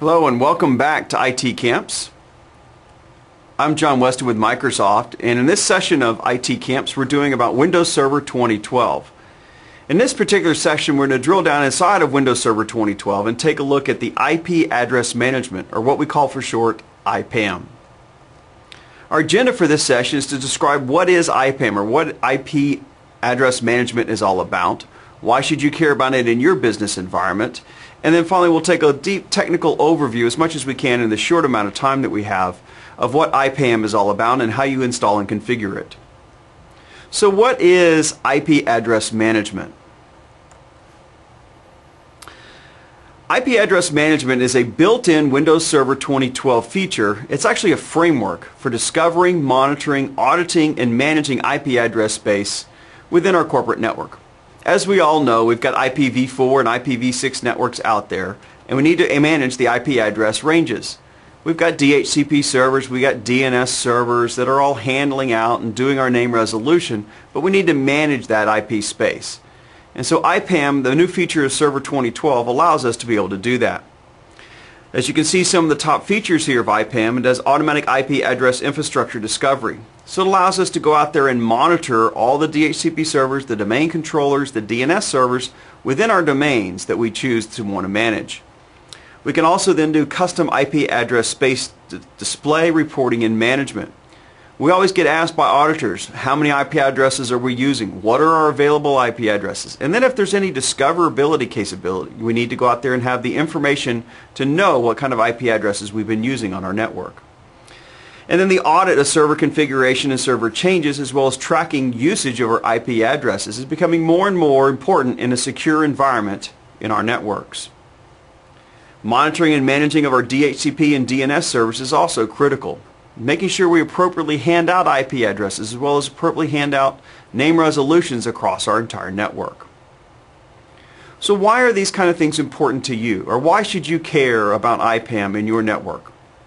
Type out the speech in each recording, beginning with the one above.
Hello and welcome back to IT Camps. I'm John Weston with Microsoft, and in this session of IT Camps we're doing about Windows Server 2012. In this particular session we're going to drill down inside of Windows Server 2012 and take a look at the IP address management, or what we call for short IPAM. Our agenda for this session is to describe what is IPAM, or what IP address management is all about. Why should you care about it in your business environment? And then finally we'll take a deep technical overview, as much as we can in the short amount of time that we have, of what IPAM is all about and how you install and configure it. So what is IP address management? IP address management is a built-in Windows Server 2012 feature. It's actually a framework for discovering, monitoring, auditing, and managing IP address space within our corporate network. As we all know, we've got IPv4 and IPv6 networks out there, and we need to manage the IP address ranges. We've got DHCP servers, we've got DNS servers that are all handling out and doing our name resolution, but we need to manage that IP space. And so IPAM, the new feature of Server 2012, allows us to be able to do that. As you can see, some of the top features here of IPAM, it does automatic IP address infrastructure discovery. So it allows us to go out there and monitor all the DHCP servers, the domain controllers, the DNS servers within our domains that we choose to want to manage. We can also then do custom IP address space display, reporting, and management. We always get asked by auditors, how many IP addresses are we using? What are our available IP addresses? And then if there's any discoverability capability, we need to go out there and have the information to know what kind of IP addresses we've been using on our network. And then the audit of server configuration and server changes, as well as tracking usage of our IP addresses, is becoming more and more important in a secure environment in our networks. Monitoring and managing of our DHCP and DNS servers is also critical. Making sure we appropriately hand out IP addresses, as well as appropriately hand out name resolutions across our entire network. So why are these kind of things important to you, or why should you care about IPAM in your network?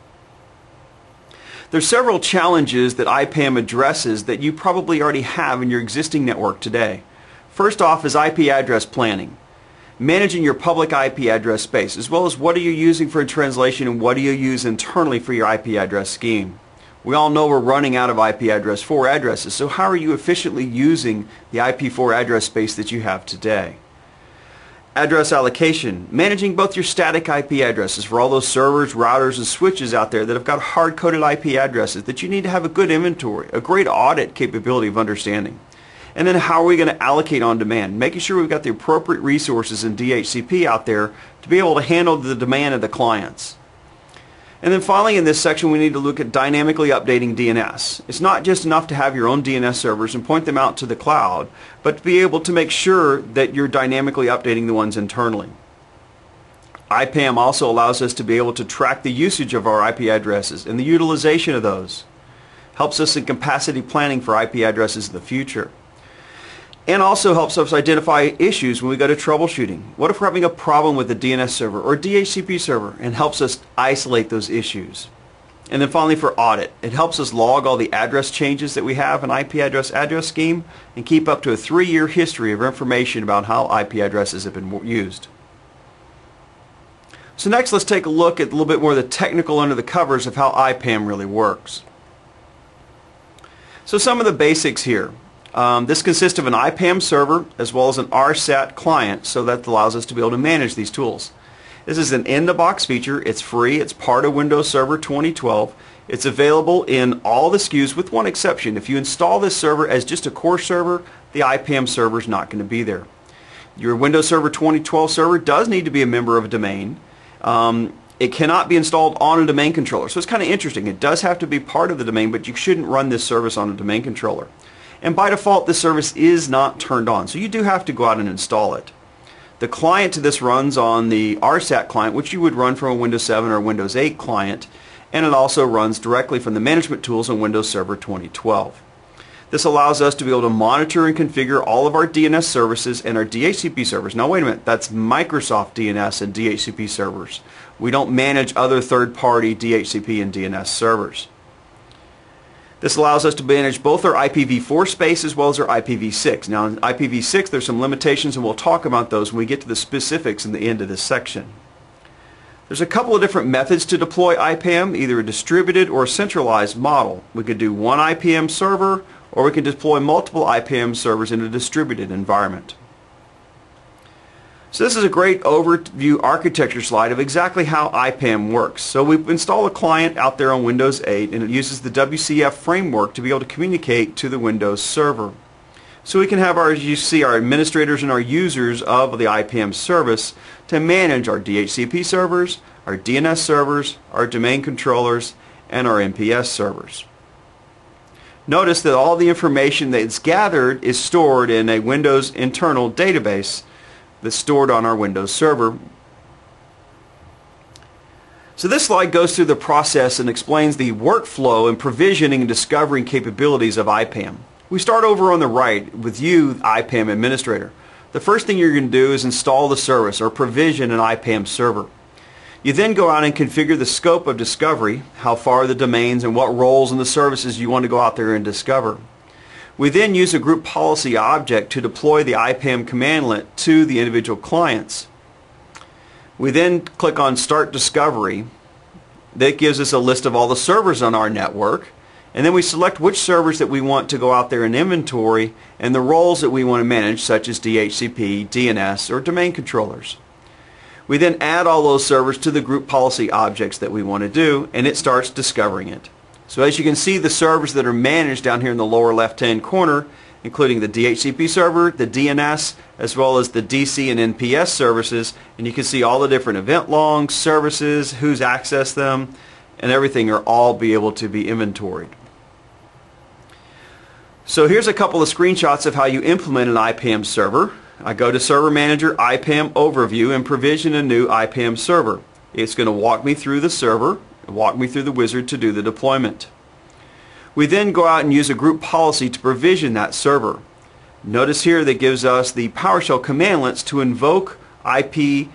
There's several challenges that IPAM addresses that you probably already have in your existing network today. First off is IP address planning. Managing your public IP address space, as well as what are you using for translation and what do you use internally for your IP address scheme. We all know we're running out of IPv4 addresses, so how are you efficiently using the IP4 address space that you have today? Address allocation, managing both your static IP addresses for all those servers, routers, and switches out there that have got hard-coded IP addresses that you need to have a good inventory, a great audit capability of understanding. And then how are we going to allocate on demand? Making sure we've got the appropriate resources in DHCP out there to be able to handle the demand of the clients. And then finally in this section we need to look at dynamically updating DNS. It's not just enough to have your own DNS servers and point them out to the cloud, but to be able to make sure that you're dynamically updating the ones internally. IPAM also allows us to be able to track the usage of our IP addresses and the utilization of those. Helps us in capacity planning for IP addresses in the future. And also helps us identify issues when we go to troubleshooting. What if we're having a problem with a DNS server or DHCP server, and helps us isolate those issues. And then finally for audit, it helps us log all the address changes that we have in IP address scheme and keep up to a 3-year history of information about how IP addresses have been used. So next let's take a look at a little bit more of the technical under the covers of how IPAM really works. So some of the basics here. This consists of an IPAM server as well as an RSAT client, so that allows us to be able to manage these tools. This is an in-the-box feature. It's free. It's part of Windows Server 2012. It's available in all the SKUs with one exception. If you install this server as just a core server, the IPAM server is not going to be there. Your Windows Server 2012 server does need to be a member of a domain. It cannot be installed on a domain controller, so it's kind of interesting. It does have to be part of the domain, but you shouldn't run this service on a domain controller. And by default this service is not turned on, so you do have to go out and install it. The client to this runs on the RSAT client, which you would run from a Windows 7 or Windows 8 client, and it also runs directly from the management tools on Windows Server 2012. This allows us to be able to monitor and configure all of our DNS services and our DHCP servers. Now wait a minute, that's Microsoft DNS and DHCP servers. We don't manage other third-party DHCP and DNS servers. This allows us to manage both our IPv4 space as well as our IPv6. Now in IPv6 there's some limitations, and we'll talk about those when we get to the specifics in the end of this section. There's a couple of different methods to deploy IPAM, either a distributed or a centralized model. We could do one IPAM server, or we can deploy multiple IPAM servers in a distributed environment. So this is a great overview architecture slide of exactly how IPAM works. So we install a client out there on Windows 8, and it uses the WCF framework to be able to communicate to the Windows server. So we can have our, as you see, our administrators and our users of the IPAM service to manage our DHCP servers, our DNS servers, our domain controllers, and our MPS servers. Notice that all the information that's gathered is stored in a Windows internal database that's stored on our Windows server. So this slide goes through the process and explains the workflow and provisioning and discovering capabilities of IPAM. We start over on the right with you, IPAM administrator. The first thing you're going to do is install the service or provision an IPAM server. You then go out and configure the scope of discovery, how far the domains and what roles and the services you want to go out there and discover. We then use a group policy object to deploy the IPAM commandlet to the individual clients. We then click on Start Discovery. That gives us a list of all the servers on our network. And then we select which servers that we want to go out there and inventory and the roles that we want to manage, such as DHCP, DNS, or domain controllers. We then add all those servers to the group policy objects that we want to do, and it starts discovering it. So as you can see, the servers that are managed down here in the lower left-hand corner, including the DHCP server, the DNS, as well as the DC and NPS services, and you can see all the different event logs, services, who's accessed them, and everything are all be able to be inventoried. So here's a couple of screenshots of how you implement an IPAM server. I go to Server Manager, IPAM Overview, and provision a new IPAM server. It's going to walk me through the server, walk me through the wizard to do the deployment. We then go out and use a group policy to provision that server. Notice here that gives us the PowerShell commandlets to invoke IPAM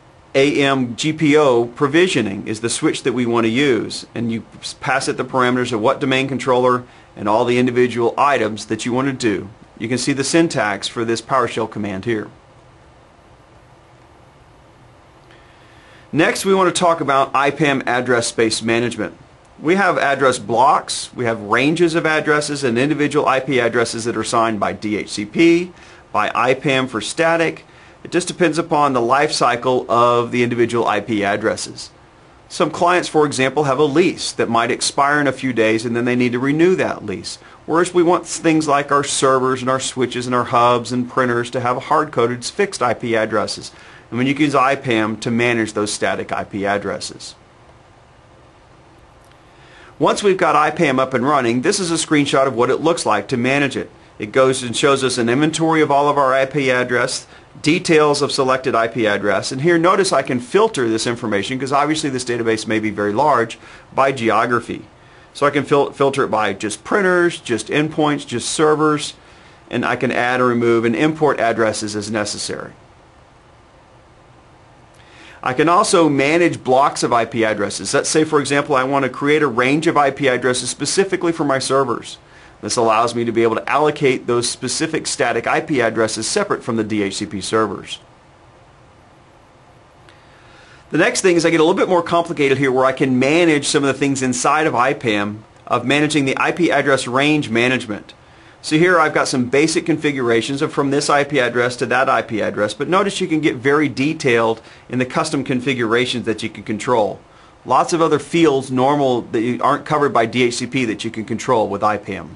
GPO provisioning is the switch that we want to use, and you pass it the parameters of what domain controller and all the individual items that you want to do. You can see the syntax for this PowerShell command here. Next, we want to talk about IPAM address space management. We have address blocks, we have ranges of addresses and individual IP addresses that are assigned by DHCP, by IPAM for static. It just depends upon the life cycle of the individual IP addresses. Some clients, for example, have a lease that might expire in a few days and then they need to renew that lease. Whereas we want things like our servers and our switches and our hubs and printers to have hard-coded fixed IP addresses. And when you can use IPAM to manage those static IP addresses. Once we've got IPAM up and running, this is a screenshot of what it looks like to manage it. It goes and shows us an inventory of all of our IP address, details of selected IP address, and here notice I can filter this information because obviously this database may be very large by geography. So I can filter it by just printers, just endpoints, just servers, and I can add or remove and import addresses as necessary. I can also manage blocks of IP addresses. Let's say, for example, I want to create a range of IP addresses specifically for my servers. This allows me to be able to allocate those specific static IP addresses separate from the DHCP servers. The next thing is I get a little bit more complicated here where I can manage some of the things inside of IPAM of managing the IP address range management. So here I've got some basic configurations of from this IP address to that IP address, but notice you can get very detailed in the custom configurations that you can control. Lots of other fields normal that aren't covered by DHCP that you can control with IPAM.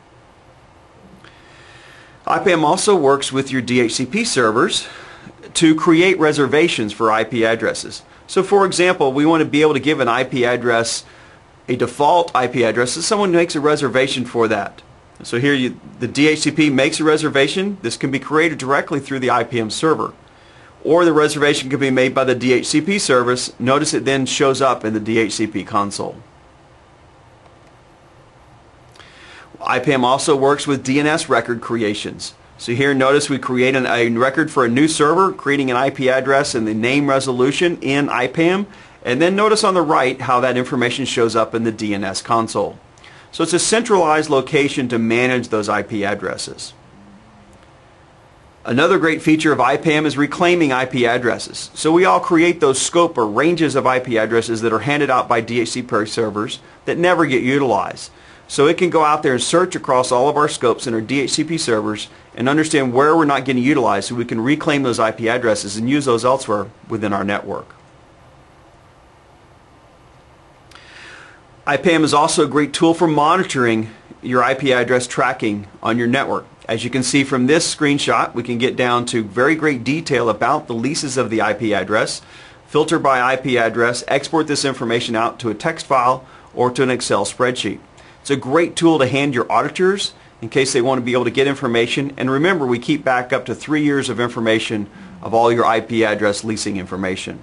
IPAM also works with your DHCP servers to create reservations for IP addresses. So for example, we want to be able to give an IP address a default IP address so someone makes a reservation for that. So here the DHCP makes a reservation. This can be created directly through the IPAM server. Or the reservation can be made by the DHCP service. Notice it then shows up in the DHCP console. IPAM also works with DNS record creations. So here notice we create a record for a new server, creating an IP address and the name resolution in IPAM. And then notice on the right how that information shows up in the DNS console. So it's a centralized location to manage those IP addresses. Another great feature of IPAM is reclaiming IP addresses. So we all create those scope or ranges of IP addresses that are handed out by DHCP servers that never get utilized. So it can go out there and search across all of our scopes in our DHCP servers and understand where we're not getting utilized, so we can reclaim those IP addresses and use those elsewhere within our network. IPAM is also a great tool for monitoring your IP address tracking on your network. As you can see from this screenshot, we can get down to very great detail about the leases of the IP address, filter by IP address, export this information out to a text file or to an Excel spreadsheet. It's a great tool to hand your auditors in case they want to be able to get information. And remember, we keep back up to 3 years of information of all your IP address leasing information.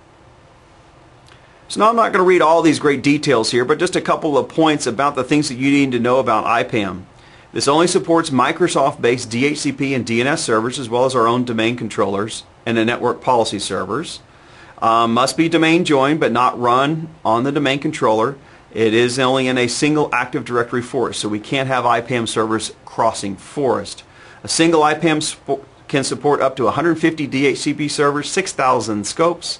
So now I'm not going to read all these great details here, but just a couple of points about the things that you need to know about IPAM. This only supports Microsoft-based DHCP and DNS servers, as well as our own domain controllers and the network policy servers. Must be domain joined, but not run on the domain controller. It is only in a single Active Directory forest, so we can't have IPAM servers crossing forest. A single IPAM can support up to 150 DHCP servers, 6,000 scopes,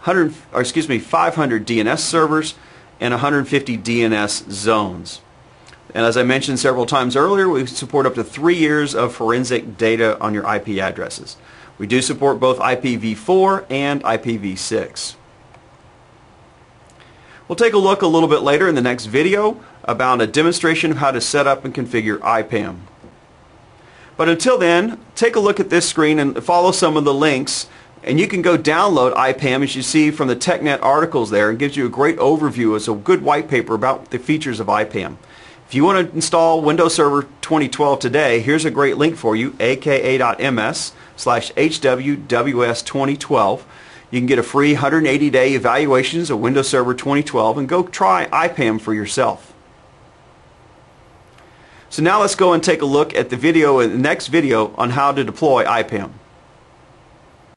500 DNS servers, and 150 DNS zones. And as I mentioned several times earlier, we support up to 3 years of forensic data on your IP addresses. We do support both IPv4 and IPv6. We'll take a look a little bit later in the next video about a demonstration of how to set up and configure IPAM. But until then, take a look at this screen and follow some of the links, and you can go download IPAM, as you see from the TechNet articles there. It gives you a great overview. It's a good white paper about the features of IPAM. If you want to install Windows Server 2012 today, here's a great link for you, aka.ms/HWWS2012. You can get a free 180-day evaluations of Windows Server 2012 and go try IPAM for yourself. So now let's go and take a look at the next video on how to deploy IPAM.